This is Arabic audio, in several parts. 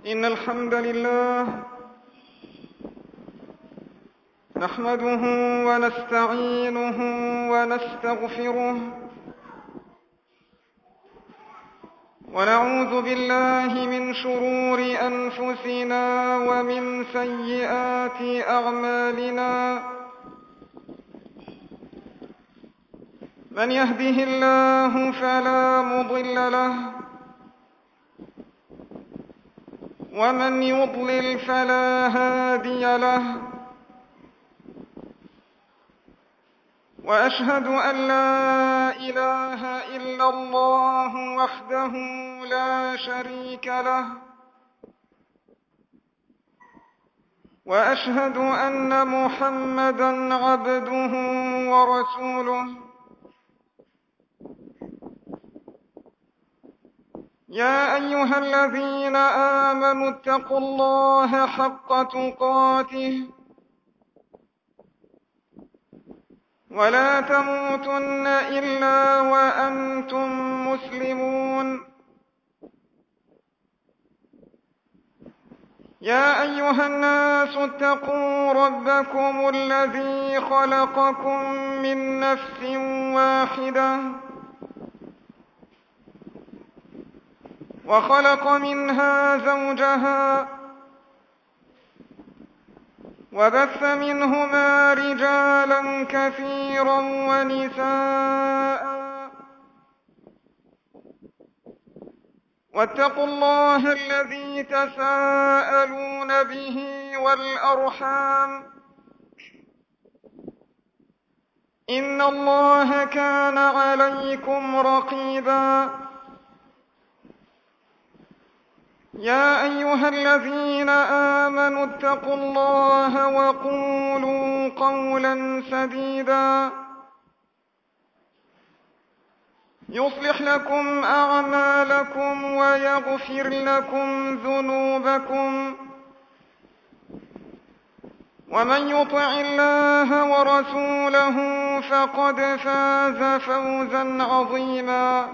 إن الحمد لله نحمده ونستعينه ونستغفره ونعوذ بالله من شرور أنفسنا ومن سيئات أعمالنا. من يهده الله فلا مضل له ومن يضلل فلا هادي له. وأشهد أن لا إله إلا الله وحده لا شريك له، وأشهد أن محمدًا عبده ورسوله. يا أيها الذين آمنوا اتقوا الله حق تقاته ولا تموتن إلا وأنتم مسلمون. يا أيها الناس اتقوا ربكم الذي خلقكم من نفس واحدة وخلق منها زوجها وبث منهما رجالا كثيرا ونساء، واتقوا الله الذي تساءلون به والأرحام إن الله كان عليكم رقيبا. يا أيها الذين آمنوا اتقوا الله وقولوا قولا سديدا يصلح لكم أعمالكم ويغفر لكم ذنوبكم، ومن يطع الله ورسوله فقد فاز فوزا عظيما.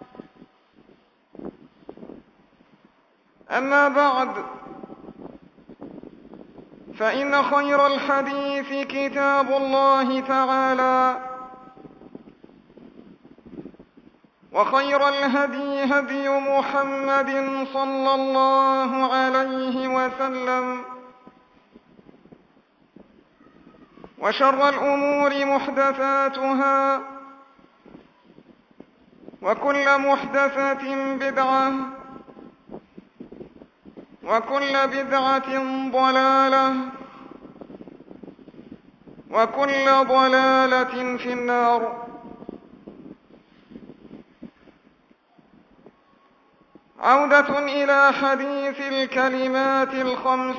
أما بعد، فإن خير الحديث كتاب الله تعالى، وخير الهدي هدي محمد صلى الله عليه وسلم، وشر الأمور محدثاتها، وكل محدثة بدعة، وكل بدعة ضلالة، وكل ضلالة في النار. عودة إلى حديث الكلمات الخمس،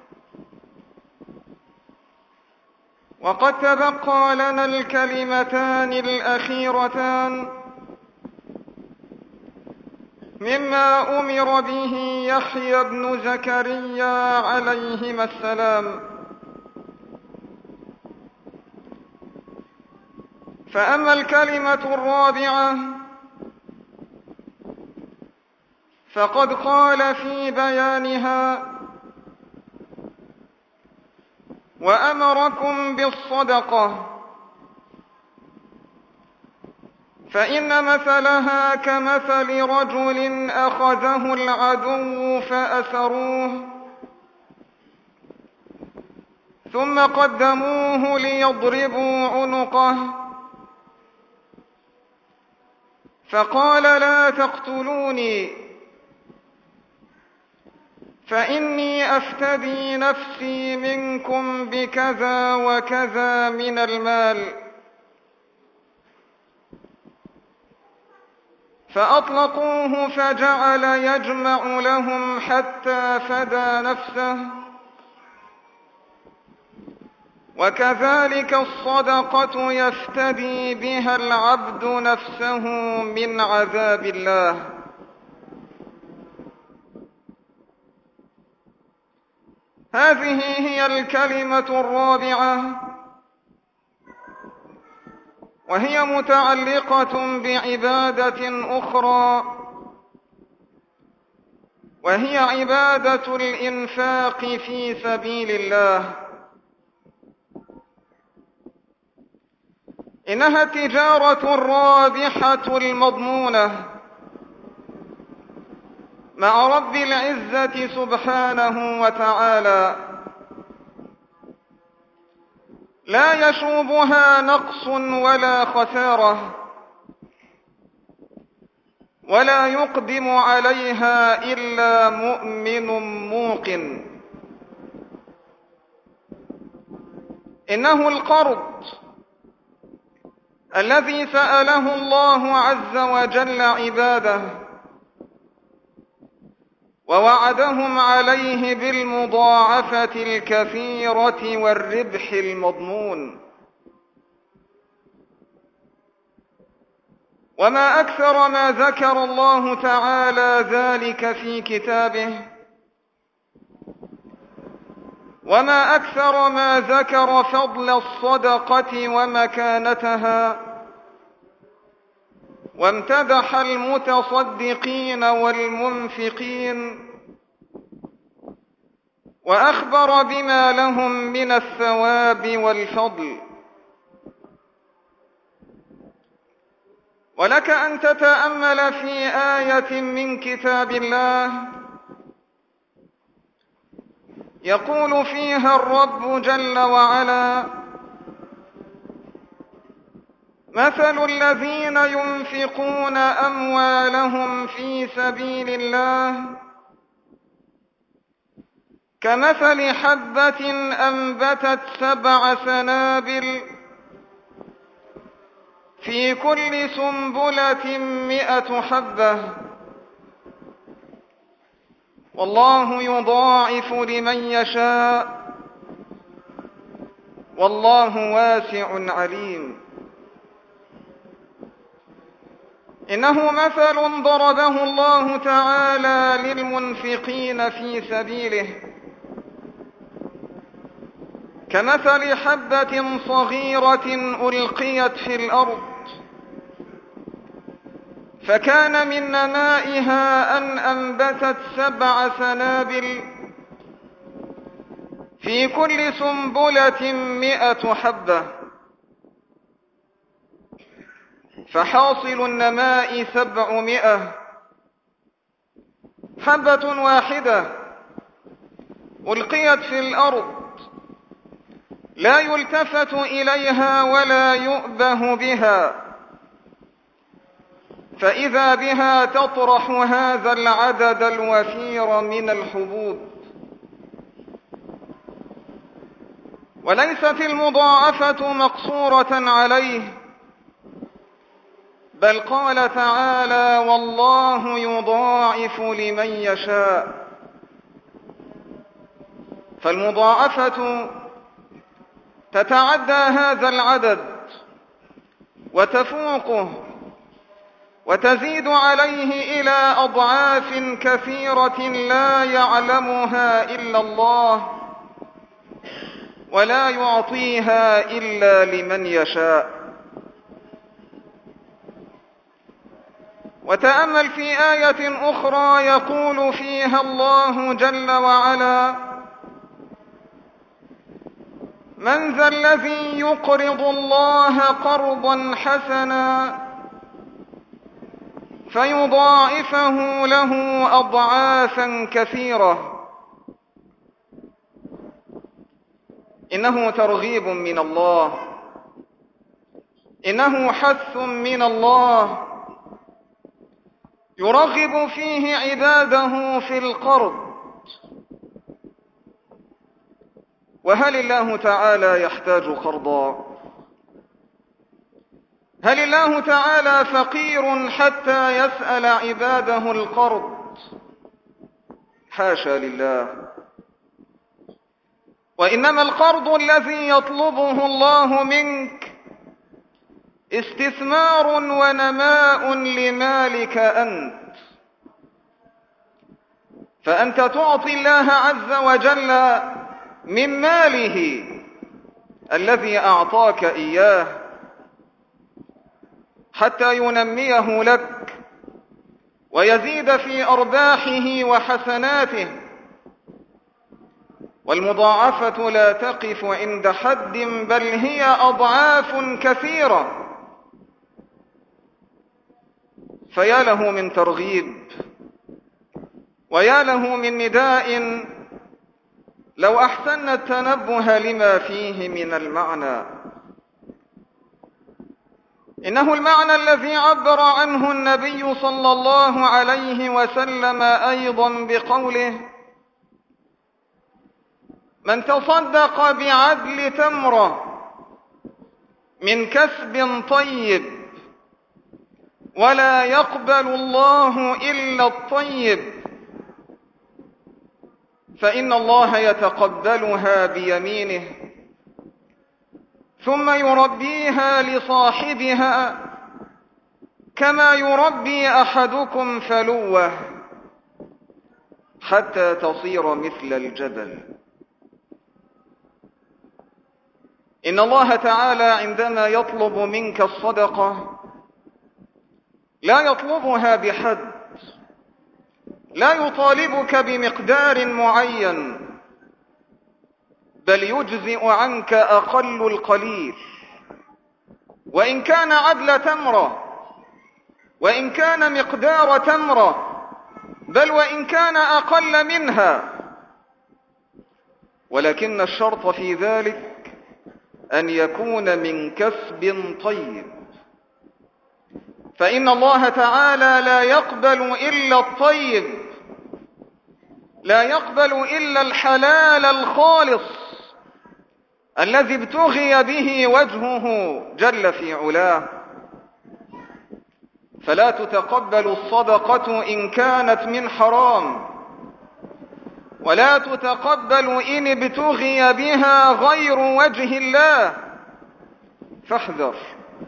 وقد تبقى لنا الكلمتان الأخيرتان مما أمر به يحيى بن زكريا عليهما السلام. فأما الكلمة الرابعة فقد قال في بيانها: وأمركم بالصدقة، فإن مثلها كمثل رجل أخذه العدو فأسروه ثم قدموه ليضربوا عنقه، فقال: لا تقتلوني فإني أفتدي نفسي منكم بكذا وكذا من المال. فأطلقوه فجعل يجمع لهم حتى فدى نفسه. وكذلك الصدقة يفتدي بها العبد نفسه من عذاب الله. هذه هي الكلمة الرابعة، وهي متعلقة بعبادة أخرى، وهي عبادة الإنفاق في سبيل الله. إنها التجارة الرابحة المضمونة مع رب العزة سبحانه وتعالى، لا يشوبها نقص ولا خسارة، ولا يقدم عليها إلا مؤمن موقن. إنه القرض الذي سأله الله عز وجل عباده ووعدهم عليه بالمضاعفة الكثيرة والربح المضمون. وما أكثر ما ذكر الله تعالى ذلك في كتابه، وما أكثر ما ذكر فضل الصدقة ومكانتها، وامتدح المتصدقين والمنفقين، وأخبر بما لهم من الثواب والفضل. ولك أن تتأمل في آية من كتاب الله يقول فيها الرب جل وعلا: مثل الذين ينفقون أموالهم في سبيل الله كمثل حبة أنبتت 7 سنابل في كل سنبلة 100 حبة، والله يضاعف لمن يشاء، والله واسع عليم. إنه مثل ضربه الله تعالى للمنفقين في سبيله كمثل حبة صغيرة ألقيت في الأرض فكان من نمائها أن أنبتت 7 سنابل في كل سنبلة 100 حبة، فحاصل النماء 700 حبة واحدة ألقيت في الأرض لا يلتفت إليها ولا يؤبه بها، فإذا بها تطرح هذا العدد الوفير من الحبوب. وليست المضاعفة مقصورة عليه، بل قال تعالى: والله يضاعف لمن يشاء. فالمضاعفة تتعدى هذا العدد وتفوقه وتزيد عليه إلى أضعاف كثيرة لا يعلمها إلا الله، ولا يعطيها إلا لمن يشاء. وتأمل في آية أخرى يقول فيها الله جل وعلا: من ذا الذي يقرض الله قرضا حسنا فيضاعفه له أضعافا كثيرة. إنه ترغيب من الله، إنه حث من الله يرغب فيه عباده في القرض. وهل الله تعالى يحتاج قرضا؟ هل الله تعالى فقير حتى يسأل عباده القرض؟ حاشا لله. وإنما القرض الذي يطلبه الله منك استثمار ونماء لمالك أنت، فأنت تعطي الله عز وجل من ماله الذي أعطاك إياه حتى ينميه لك ويزيد في أرباحه وحسناته، والمضاعفة لا تقف عند حد بل هي أضعاف كثيرة. فيا له من ترغيب، ويا له من نداء لو أحسن التنبه لما فيه من المعنى. إنه المعنى الذي عبر عنه النبي صلى الله عليه وسلم أيضا بقوله: من تصدق بعدل تمرة من كسب طيب ولا يقبل الله إلا الطيب فإن الله يتقبلها بيمينه ثم يربيها لصاحبها كما يربي أحدكم فلوه حتى تصير مثل الجبل. إن الله تعالى عندما يطلب منك الصدقة لا يطلبها بحد، لا يطالبك بمقدار معين، بل يجزئ عنك أقل القليل، وإن كان عدل تمرة، وإن كان مقدار تمرة، بل وإن كان أقل منها، ولكن الشرط في ذلك أن يكون من كسب طيب، فإن الله تعالى لا يقبل إلا الطيب، لا يقبل إلا الحلال الخالص الذي ابتغي به وجهه جل في علاه. فلا تتقبل الصدقة إن كانت من حرام، ولا تتقبل إن ابتغي بها غير وجه الله، فاحذر.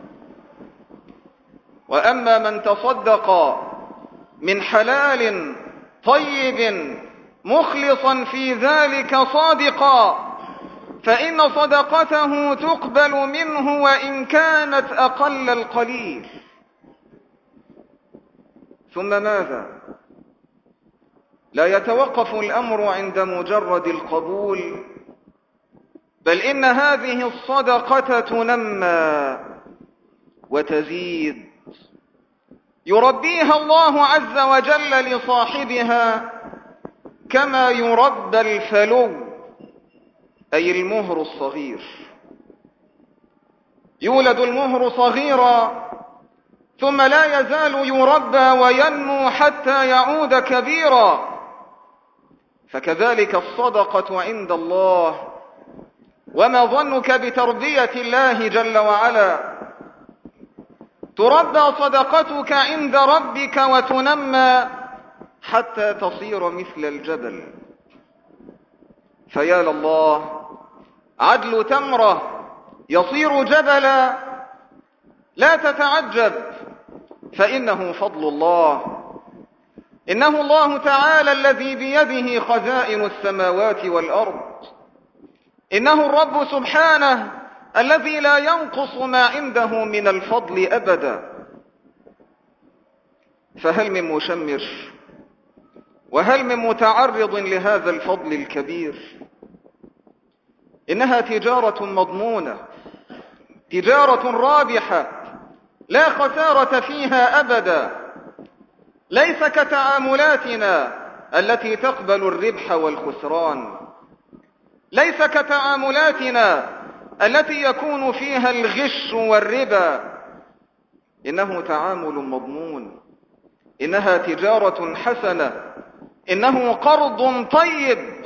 وأما من تصدق من حلال طيب مخلصا في ذلك صادقا فإن صدقته تقبل منه وإن كانت أقل القليل. ثم ماذا؟ لا يتوقف الأمر عند مجرد القبول، بل إن هذه الصدقة تنمى وتزيد، يربيها الله عز وجل لصاحبها كما يربى الفلو، أي المهر الصغير. يولد المهر صغيرا ثم لا يزال يربى وينمو حتى يعود كبيرا، فكذلك الصدقة عند الله. وما ظنك بتربية الله جل وعلا؟ تربى صدقتك عند ربك وتنمى حتى تصير مثل الجبل. فيا لله، عدل تمرة يصير جبلا، لا تتعجب، فإنه فضل الله. إنه الله تعالى الذي بيده خزائن السماوات والأرض، إنه الرب سبحانه الذي لا ينقص ما عنده من الفضل أبدا. فهل من مشمر وهل من متعرض لهذا الفضل الكبير؟ إنها تجارة مضمونة، تجارة رابحة لا خسارة فيها أبدا، ليس كتعاملاتنا التي تقبل الربح والخسران، ليس كتعاملاتنا التي يكون فيها الغش والربا. إنه تعامل مضمون، إنها تجارة حسنة، إنه قرض طيب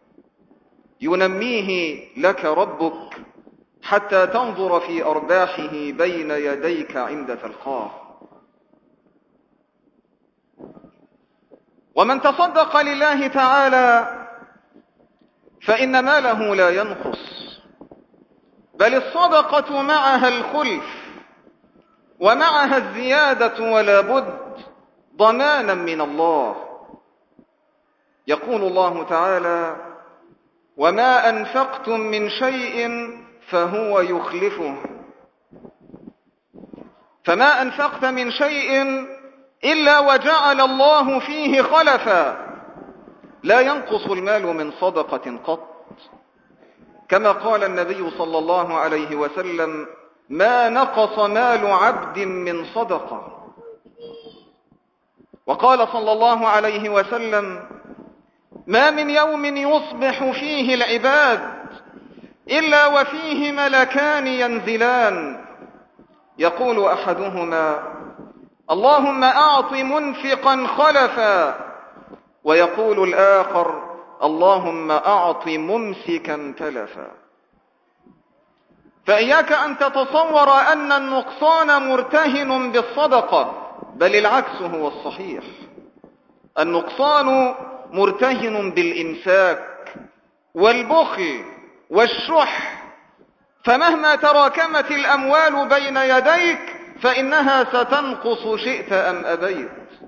ينميه لك ربك حتى تنظر في أرباحه بين يديك عند تلقاه. ومن تصدق لله تعالى فإن ماله لا ينقص، بل الصدقة معها الخلف ومعها الزيادة ولا بد ضمانا من الله. يقول الله تعالى: وما أنفقتم من شيء فهو يخلفه. فما أنفقت من شيء إلا وجعل الله فيه خلفا. لا ينقص المال من صدقة قط، كما قال النبي صلى الله عليه وسلم: ما نقص مال عبد من صدقة. وقال صلى الله عليه وسلم: ما من يوم يصبح فيه العباد إلا وفيه ملكان ينزلان، يقول أحدهما: اللهم أعط منفقا خلفا، ويقول الآخر: اللهم أعط ممسكا تلفا. فإياك أن تتصور أن النقصان مرتهن بالصدقة، بل العكس هو الصحيح. النقصان مرتهن بالإمساك والبخل والشح، فمهما تراكمت الأموال بين يديك فإنها ستنقص شئت أم أبيت.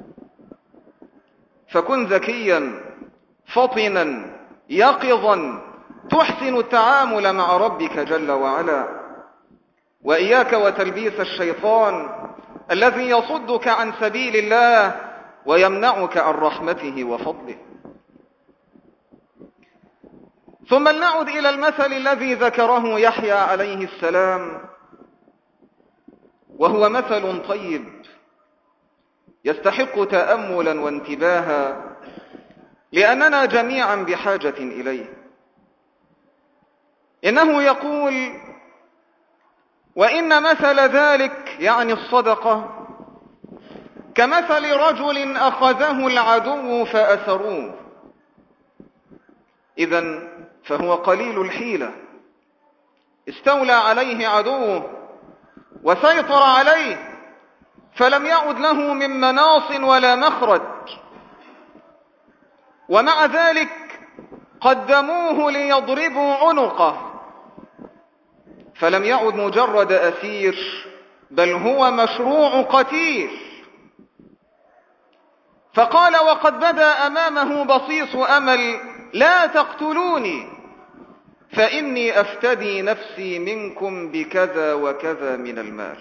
فكن ذكيا فطنا يقظا تحسن التعامل مع ربك جل وعلا. وإياك وتلبيس الشيطان الذي يصدك عن سبيل الله ويمنعك عن رحمته وفضله. ثم لنعد إلى المثل الذي ذكره يحيى عليه السلام، وهو مثل طيب يستحق تأملا وانتباها، لأننا جميعا بحاجة إليه. إنه يقول: وإن مثل ذلك، يعني الصدقة، كمثل رجل أخذه العدو فأسروه. إذن فهو قليل الحيلة، استولى عليه عدوه وسيطر عليه، فلم يعد له من مناص ولا مخرج، ومع ذلك قدموه ليضربوا عنقه، فلم يعد مجرد أسير، بل هو مشروع قتيل. فقال وقد بدا أمامه بصيص أمل: لا تقتلوني فإني أفتدي نفسي منكم بكذا وكذا من المال.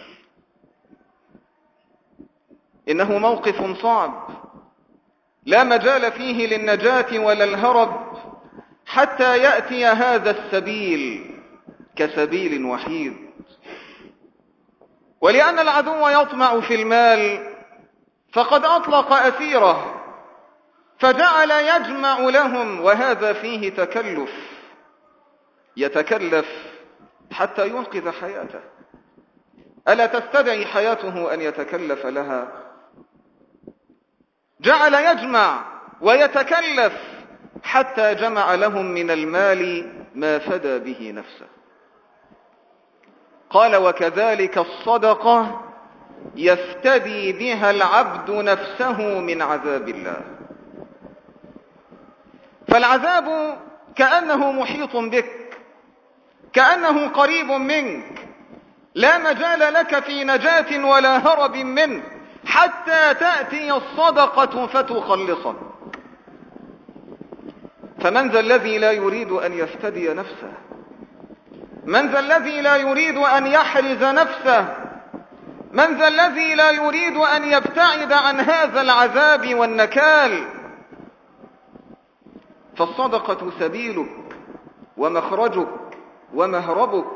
إنه موقف صعب لا مجال فيه للنجاة ولا الهرب حتى يأتي هذا السبيل كسبيل وحيد. ولأن العدو يطمع في المال فقد أطلق أسيره فجعل يجمع لهم، وهذا فيه تكلف، يتكلف حتى ينقذ حياته. ألا تستدعي حياته أن يتكلف لها؟ جعل يجمع ويتكلف حتى جمع لهم من المال ما فدى به نفسه. قال: وكذلك الصدقة يفتدي بها العبد نفسه من عذاب الله. فالعذاب كأنه محيط بك، كأنه قريب منك، لا مجال لك في نجاة ولا هرب منه حتى تأتي الصدقة فتخلصك. فمن ذا الذي لا يريد أن يفتدي نفسه؟ من ذا الذي لا يريد أن يحرز نفسه؟ من ذا الذي لا يريد أن يبتعد عن هذا العذاب والنكال؟ فالصدقة سبيلك ومخرجك ومهربك.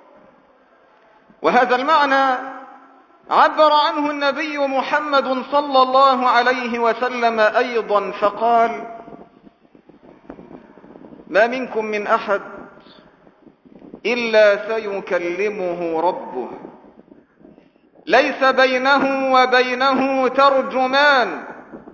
وهذا المعنى عبر عنه النبي محمد صلى الله عليه وسلم أيضا فقال: ما منكم من أحد إلا سيكلمه ربه ليس بينه وبينه ترجمان.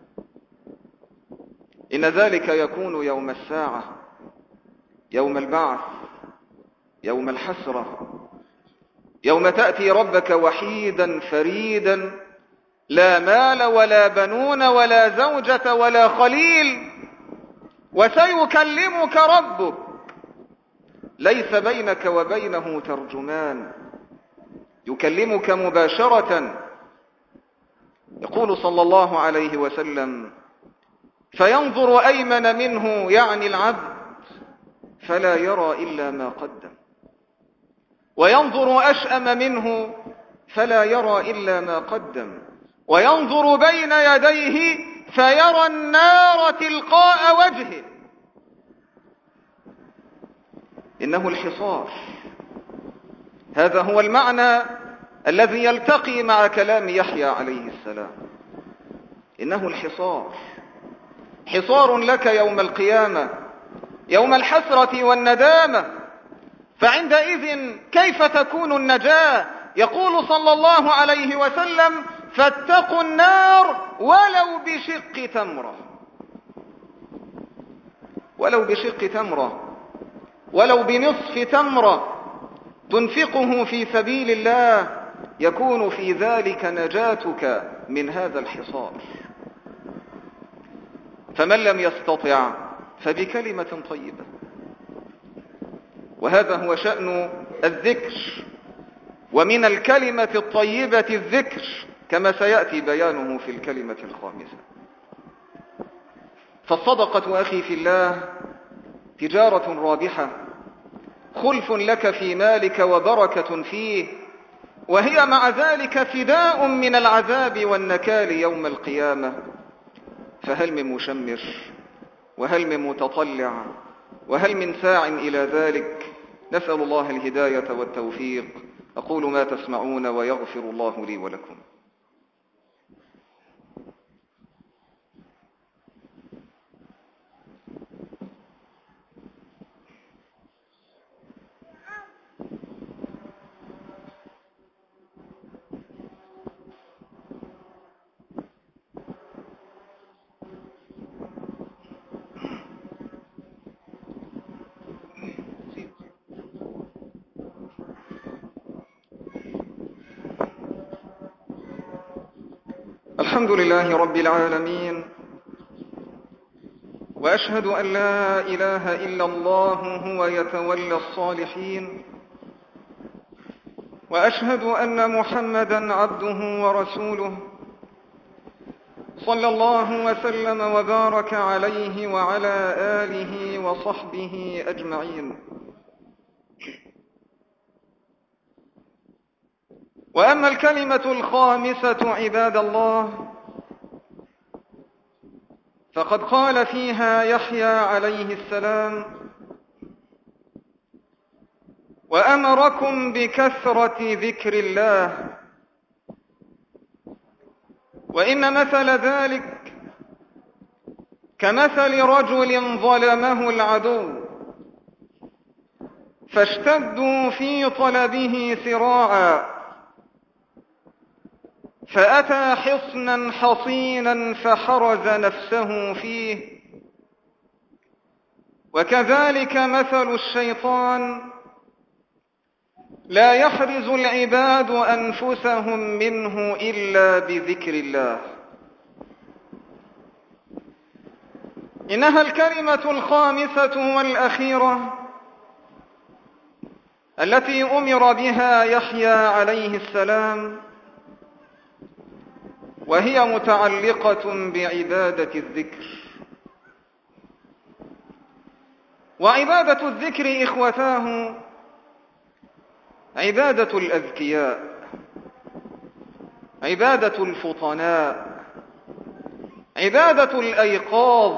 إن ذلك يكون يوم الساعة، يوم البعث، يوم الحسرة، يوم تأتي ربك وحيدا فريدا، لا مال ولا بنون ولا زوجة ولا خليل، وسيكلمك ربك ليس بينك وبينه ترجمان، يكلمك مباشرة. يقول صلى الله عليه وسلم: فينظر أيمن منه، يعني العبد، فلا يرى إلا ما قدم، وينظر أشأم منه فلا يرى إلا ما قدم، وينظر بين يديه فيرى النار تلقاء وجهه. إنه الحصار. هذا هو المعنى الذي يلتقي مع كلام يحيى عليه السلام. إنه الحصار، حصار لك يوم القيامة، يوم الحسرة والندامة. فعندئذ كيف تكون النجاة؟ يقول صلى الله عليه وسلم: فاتقوا النار ولو بشق تمرة. ولو بشق تمرة، ولو بنصف تمرة تنفقه في سبيل الله، يكون في ذلك نجاتك من هذا الحصار. فمن لم يستطع فبكلمة طيبة. وهذا هو شأن الذكر. ومن الكلمة الطيبة الذكر، كما سيأتي بيانه في الكلمة الخامسة. فالصدقة أخي في الله تجارة رابحة، خلف لك في مالك وبركة فيه، وهي مع ذلك فداء من العذاب والنكال يوم القيامة. فهل من مشمر؟ وهل من متطلع؟ وهل من ساع إلى ذلك؟ نسأل الله الهداية والتوفيق. أقول ما تسمعون ويغفر الله لي ولكم. الحمد لله رب العالمين، وأشهد أن لا إله إلا الله هو يتولى الصالحين، وأشهد أن محمدا عبده ورسوله صلى الله وسلم وبارك عليه وعلى آله وصحبه أجمعين. وأما الكلمة الخامسة عباد الله، فقد قال فيها يحيى عليه السلام: وأمركم بكثرة ذكر الله. وإن مثل ذلك كمثل رجل ظلمه العدو، فاشتدوا في طلبه سراعا، فأتى حصنا حصينا فحرز نفسه فيه. وكذلك مثل الشيطان، لا يحرز العباد أنفسهم منه إلا بذكر الله. إنها الكلمة الخامسة والأخيرة التي أمر بها يحيى عليه السلام، وهي متعلقة بعبادة الذكر. وعبادة الذكر إخوتاه عبادة الأذكياء، عبادة الفطناء، عبادة الأيقاظ،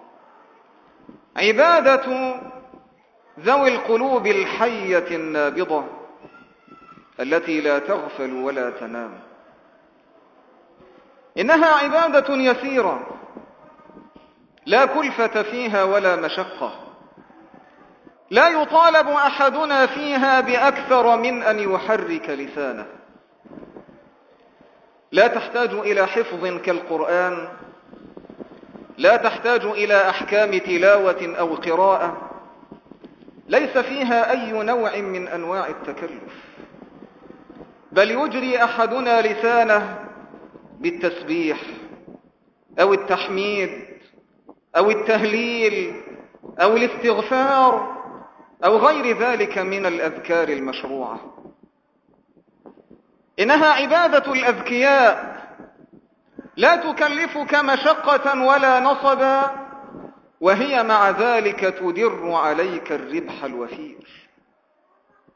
عبادة ذوي القلوب الحية النابضة التي لا تغفل ولا تنام. إنها عبادة يسيرة لا كلفة فيها ولا مشقة، لا يطالب أحدنا فيها بأكثر من أن يحرك لسانه. لا تحتاج إلى حفظ كالقرآن، لا تحتاج إلى أحكام تلاوة أو قراءة، ليس فيها أي نوع من أنواع التكلف، بل يجري أحدنا لسانه بالتسبيح أو التحميد أو التهليل أو الاستغفار أو غير ذلك من الأذكار المشروعة. إنها عبادة الأذكياء، لا تكلفك مشقة ولا نصبا، وهي مع ذلك تدر عليك الربح الوفير.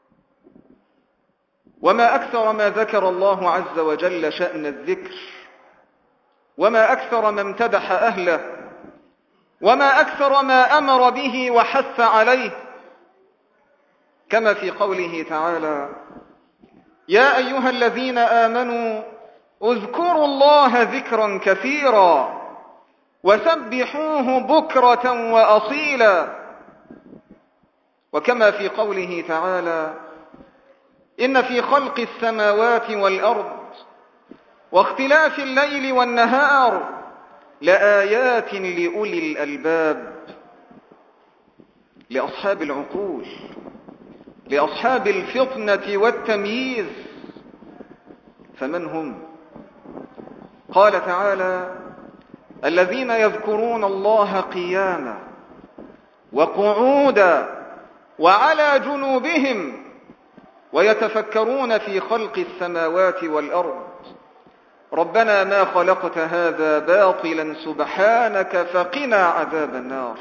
وما أكثر ما ذكر الله عز وجل شأن الذكر وما أكثر ما امتدح أهله، وما أكثر ما أمر به وحث عليه، كما في قوله تعالى: يا أيها الذين آمنوا اذكروا الله ذكرا كثيرا وسبحوه بكرة وأصيلا، وكما في قوله تعالى: إن في خلق السماوات والأرض واختلاف الليل والنهار لآيات لأولي الألباب، لأصحاب العقول، لأصحاب الفطنة والتمييز. فمن هم؟ قال تعالى: الذين يذكرون الله قياما وقعودا وعلى جنوبهم ويتفكرون في خلق السماوات والأرض ربنا ما خلقت هذا باطلا سبحانك فقنا عذاب النار.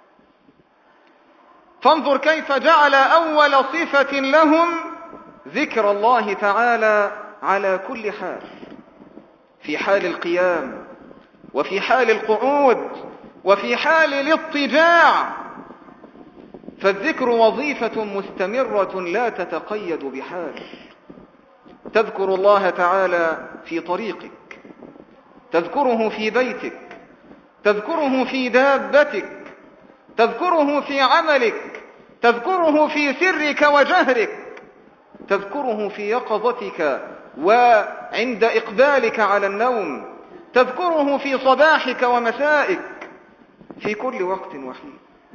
فانظر كيف جعل أول صفة لهم ذكر الله تعالى على كل حال، في حال القيام وفي حال القعود وفي حال الاضطجاع، فالذكر وظيفة مستمرة لا تتقيد بحال. تذكر الله تعالى في طريقك، تذكره في بيتك، تذكره في دابتك، تذكره في عملك، تذكره في سرك وجهرك، تذكره في يقظتك وعند إقبالك على النوم، تذكره في صباحك ومسائك، في كل وقت وحين.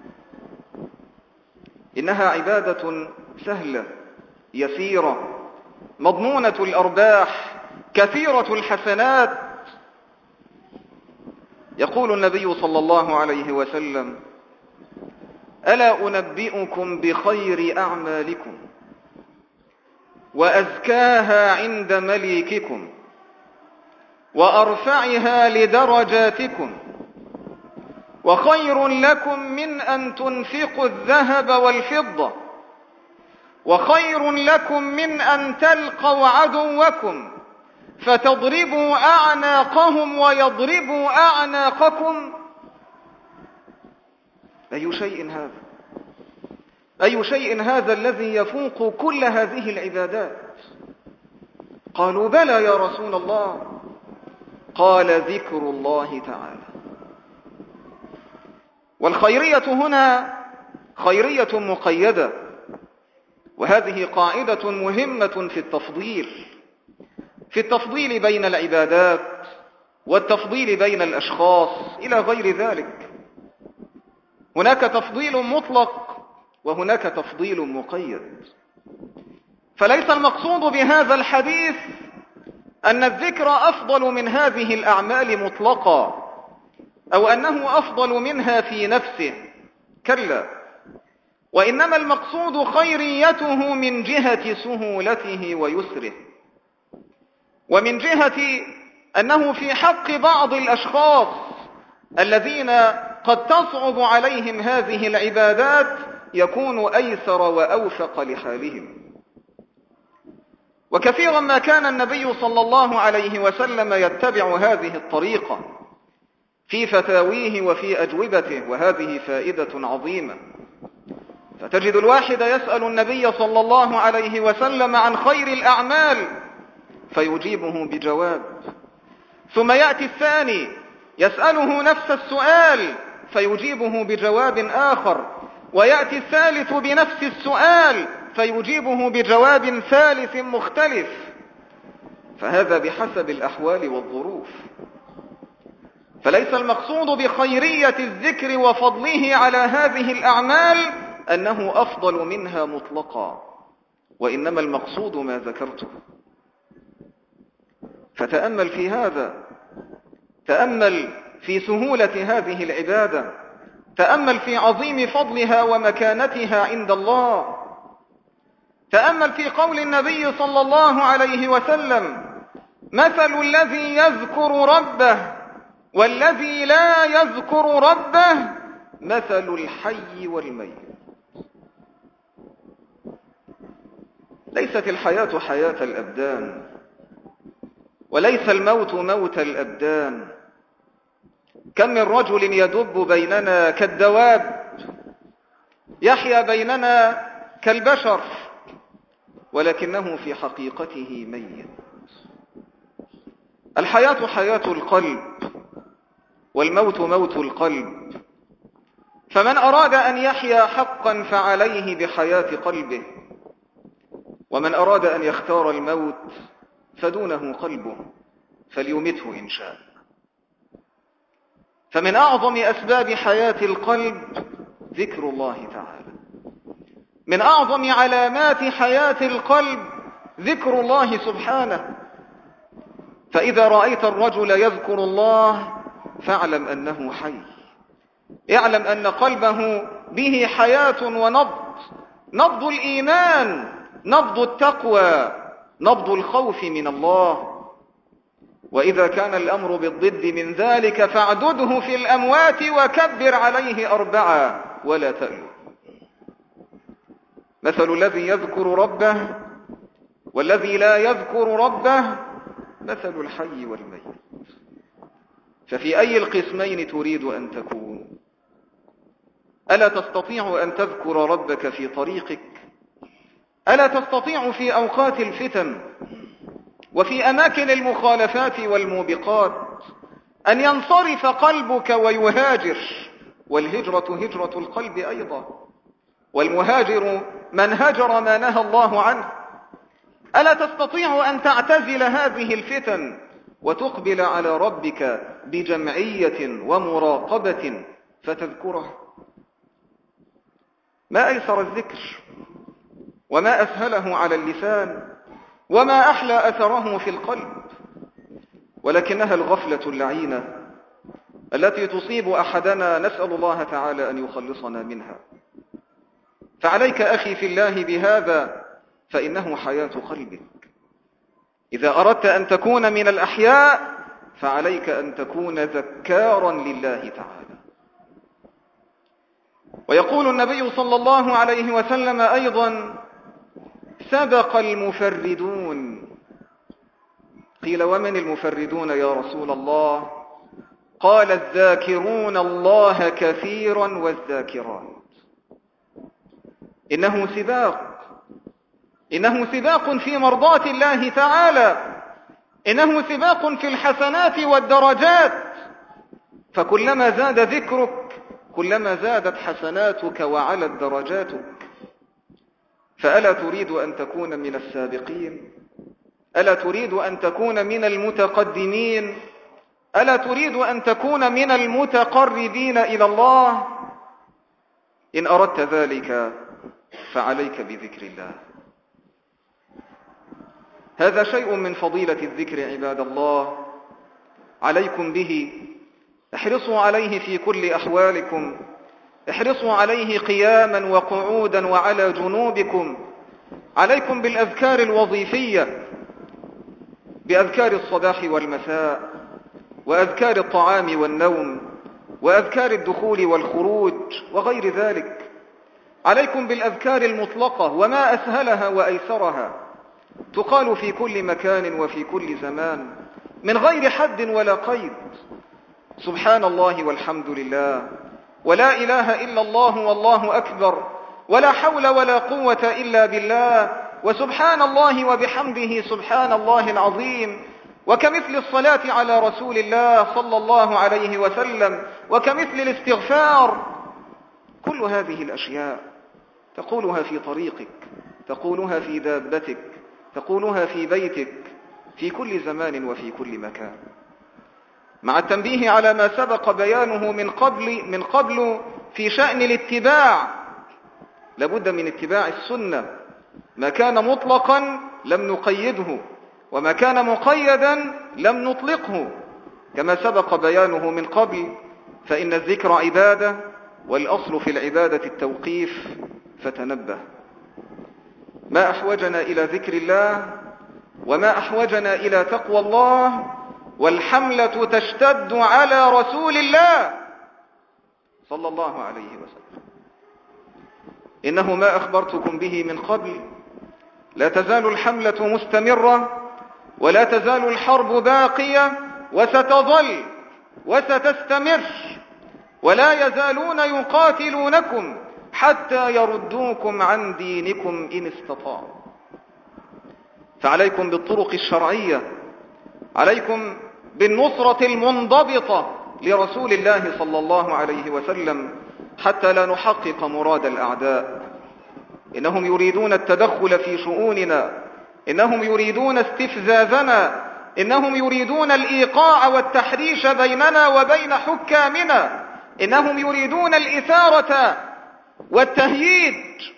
إنها عبادة سهلة يسيرة مضمونة الأرباح كثيرة الحسنات. يقول النبي صلى الله عليه وسلم: ألا أنبئكم بخير أعمالكم وأزكاها عند مليككم وأرفعها لدرجاتكم وخير لكم من أن تنفقوا الذهب والفضة وخير لكم من أن تلقوا عدوكم فتضربوا أعناقهم ويضربوا أعناقكم؟ أي شيء هذا؟ أي شيء هذا الذي يفوق كل هذه العبادات؟ قالوا: بلى يا رسول الله. قال: ذكر الله تعالى. والخيرية هنا خيرية مقيدة، وهذه قاعدة مهمة في التفضيل بين العبادات والتفضيل بين الأشخاص إلى غير ذلك. هناك تفضيل مطلق وهناك تفضيل مقيد. فليس المقصود بهذا الحديث أن الذكر أفضل من هذه الأعمال مطلقا، أو أنه أفضل منها في نفسه، كلا، وإنما المقصود خيريته من جهة سهولته ويسره، ومن جهة أنه في حق بعض الأشخاص الذين قد تصعب عليهم هذه العبادات يكون أيسر وأوفق لحالهم. وكثيرا ما كان النبي صلى الله عليه وسلم يتبع هذه الطريقة في فتاويه وفي أجوبته، وهذه فائدة عظيمة. فتجد الواحد يسأل النبي صلى الله عليه وسلم عن خير الأعمال فيجيبه بجواب، ثم يأتي الثاني يسأله نفس السؤال فيجيبه بجواب آخر، ويأتي الثالث بنفس السؤال فيجيبه بجواب ثالث مختلف، فهذا بحسب الأحوال والظروف. فليس المقصود بخيرية الذكر وفضله على هذه الأعمال أنه أفضل منها مطلقا، وإنما المقصود ما ذكرته. فتأمل في هذا، تأمل في سهولة هذه العبادة، تأمل في عظيم فضلها ومكانتها عند الله، تأمل في قول النبي صلى الله عليه وسلم: مثل الذي يذكر ربه والذي لا يذكر ربه مثل الحي والميت. ليست الحياة حياة الأبدان، وليس الموت موت الأبدان، كم من رجل يدب بيننا كالدواب، يحيا بيننا كالبشر، ولكنه في حقيقته ميت. الحياة حياة القلب، والموت موت القلب. فمن أراد أن يحيا حقا فعليه بحياة قلبه، ومن أراد أن يختار الموت فدونه قلبه فليمته إن شاء. فمن أعظم أسباب حياة القلب ذكر الله تعالى، من أعظم علامات حياة القلب ذكر الله سبحانه. فإذا رأيت الرجل يذكر الله فاعلم أنه حي، اعلم أن قلبه به حياة ونبض، نبض الإيمان، نبض التقوى، نبض الخوف من الله. وإذا كان الأمر بالضد من ذلك فاعدده في الأموات وكبر عليه 4 ولا تألو. مثل الذي يذكر ربه والذي لا يذكر ربه مثل الحي والميت. ففي أي القسمين تريد أن تكون؟ ألا تستطيع أن تذكر ربك في طريقك؟ ألا تستطيع في أوقات الفتن وفي أماكن المخالفات والموبقات أن ينصرف قلبك ويهاجر؟ والهجرة هجرة القلب أيضا، والمهاجر من هجر ما نهى الله عنه. ألا تستطيع أن تعتزل هذه الفتن وتقبل على ربك بجمعية ومراقبة فتذكره؟ ما أيسر الذكر، وما أسهله على اللسان، وما أحلى أثره في القلب، ولكنها الغفلة اللعينة التي تصيب أحدنا، نسأل الله تعالى أن يخلصنا منها. فعليك أخي في الله بهذا، فإنه حياة قلبك. إذا أردت أن تكون من الأحياء فعليك أن تكون ذكارا لله تعالى. ويقول النبي صلى الله عليه وسلم أيضا: سبق المفردون. قيل: ومن المفردون يا رسول الله؟ قال: الذاكرون الله كثيرا والذاكرات. إنه سباق في مرضاة الله تعالى، إنه سباق في الحسنات والدرجات. فكلما زاد ذكرك كلما زادت حسناتك وعلت درجاتك. فألا تريد أن تكون من السابقين؟ ألا تريد أن تكون من المتقدمين؟ ألا تريد أن تكون من المتقربين إلى الله؟ إن أردت ذلك فعليك بذكر الله. هذا شيء من فضيلة الذكر عباد الله، عليكم به، احرصوا عليه في كل أحوالكم، احرصوا عليه قياما وقعودا وعلى جنوبكم. عليكم بالأذكار الوظيفية، بأذكار الصباح والمساء، وأذكار الطعام والنوم، وأذكار الدخول والخروج وغير ذلك. عليكم بالأذكار المطلقة وما أسهلها وأيسرها، تقال في كل مكان وفي كل زمان من غير حد ولا قيد. سبحان الله والحمد لله، ولا إله إلا الله والله أكبر، ولا حول ولا قوة إلا بالله، وسبحان الله وبحمده سبحان الله العظيم. وكمثل الصلاة على رسول الله صلى الله عليه وسلم، وكمثل الاستغفار. كل هذه الأشياء تقولها في طريقك، تقولها في دابتك، تقولها في بيتك، في كل زمان وفي كل مكان، مع التنبيه على ما سبق بيانه من قبل في شأن الاتباع. لابد من اتباع السنة، ما كان مطلقا لم نقيده، وما كان مقيدا لم نطلقه، كما سبق بيانه من قبل. فإن الذكر عبادة، والأصل في العبادة التوقيف، فتنبه. ما أحوجنا إلى ذكر الله، وما أحوجنا إلى تقوى الله، والحملة تشتد على رسول الله صلى الله عليه وسلم. إنه ما أخبرتكم به من قبل، لا تزال الحملة مستمرة، ولا تزال الحرب باقية، وستظل وستستمر، ولا يزالون يقاتلونكم حتى يردوكم عن دينكم إن استطاعوا. فعليكم بالطرق الشرعية، عليكم بالنصرة المنضبطة لرسول الله صلى الله عليه وسلم حتى لا نحقق مراد الأعداء. إنهم يريدون التدخل في شؤوننا، إنهم يريدون استفزازنا، إنهم يريدون الإيقاع والتحريش بيننا وبين حكامنا، إنهم يريدون الإثارة والتهييج،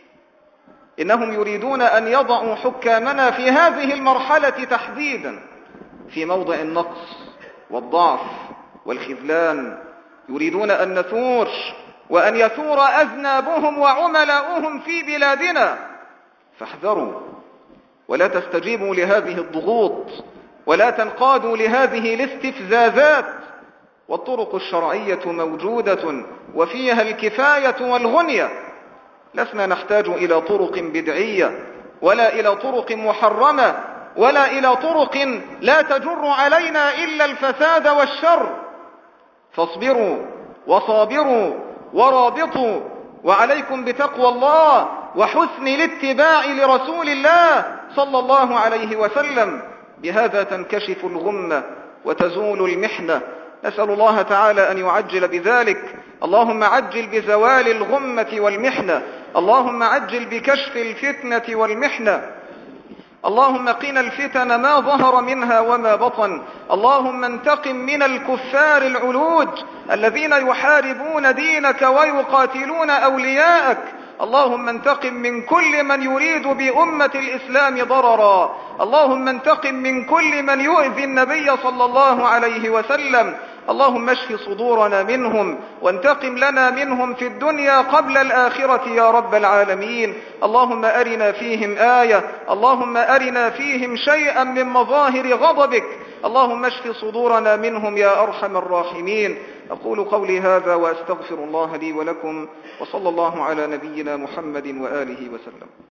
إنهم يريدون أن يضعوا حكامنا في هذه المرحلة تحديدا في موضع النقص والضعف والخذلان. يريدون أن نثور وأن يثور أذنابهم وعملاؤهم في بلادنا. فاحذروا ولا تستجيبوا لهذه الضغوط ولا تنقادوا لهذه الاستفزازات. والطرق الشرعية موجودة وفيها الكفاية والغنية. لسنا نحتاج إلى طرق بدعية ولا إلى طرق محرمة ولا إلى طرق لا تجر علينا إلا الفساد والشر. فاصبروا وصابروا ورابطوا، وعليكم بتقوى الله وحسن الاتباع لرسول الله صلى الله عليه وسلم. بهذا تنكشف الغمة وتزول المحنة. نسأل الله تعالى أن يعجل بذلك. اللهم عجل بزوال الغمة والمحنة، اللهم عجل بكشف الفتنة والمحنة، اللهم قنا الفتن ما ظهر منها وما بطن. اللهم انتقم من الكفار العلوج الذين يحاربون دينك ويقاتلون أولياءك. اللهم انتقم من كل من يريد بأمة الإسلام ضررا. اللهم انتقم من كل من يؤذي النبي صلى الله عليه وسلم. اللهم اشف صدورنا منهم وانتقم لنا منهم في الدنيا قبل الآخرة يا رب العالمين. اللهم أرنا فيهم آية، اللهم أرنا فيهم شيئا من مظاهر غضبك. اللهم اشف صدورنا منهم يا أرحم الراحمين. أقول قولي هذا وأستغفر الله لي ولكم، وصلى الله على نبينا محمد وآله وسلم.